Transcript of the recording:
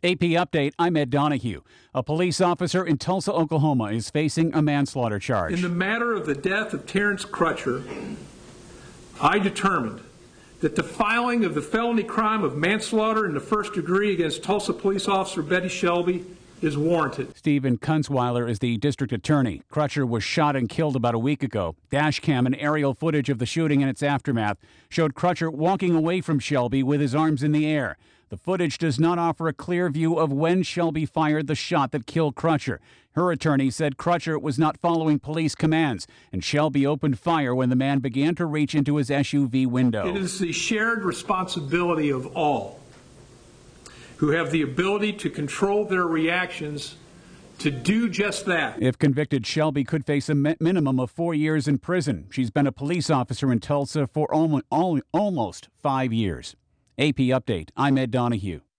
AP Update, I'm Ed Donahue. A police officer in Tulsa, Oklahoma is facing a manslaughter charge. In the matter of the death of Terrence Crutcher, I determined that the filing of the felony crime of manslaughter in the first degree against Tulsa police officer Betty Shelby is warranted. Stephen Kunzweiler is the district attorney. Crutcher was shot and killed about a week ago. Dashcam and aerial footage of the shooting and its aftermath showed Crutcher walking away from Shelby with his arms in the air. The footage does not offer a clear view of when Shelby fired the shot that killed Crutcher. Her attorney said Crutcher was not following police commands, and Shelby opened fire when the man began to reach into his SUV window. It is the shared responsibility of all who have the ability to control their reactions to do just that. If convicted, Shelby could face a minimum of 4 years in prison. She's been a police officer in Tulsa for almost 5 years. AP Update, I'm Ed Donahue.